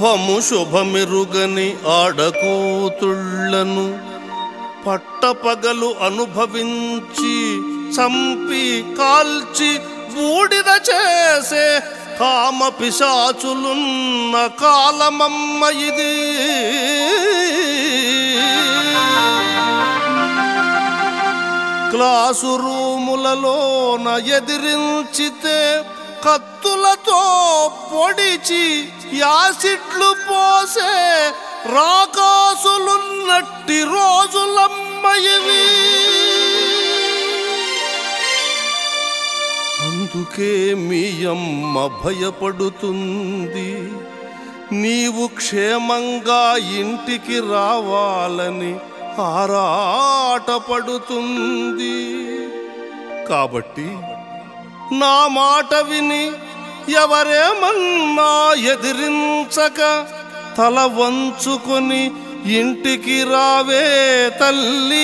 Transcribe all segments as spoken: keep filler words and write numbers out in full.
అభము శుభమెరుగని ఆడకూతుళ్లను పట్టపగలు అనుభవించి చంపి కాల్చి బూడిద చేసే కామ పిశాచులున్న కాలమమ్మ ఇది. క్లాసు రూములలోన ఎదిరించితే కత్తులతో పొడిచి యాసిడ్లు పోసే రాకాసులున్నట్టి రోజులమ్మ ఇవి. అందుకే మీ అమ్మ భయపడుతుంది, నీవు క్షేమంగా ఇంటికి రావాలని ఆరాటపడుతుంది. కాబట్టి నా మాట విని ఎవరేమన్నా ఎదిరించక తల వంచుకొని ఇంటికి రావే తల్లి,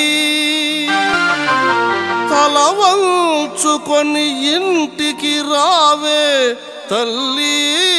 తల వంచుకొని ఇంటికి రావే తల్లి.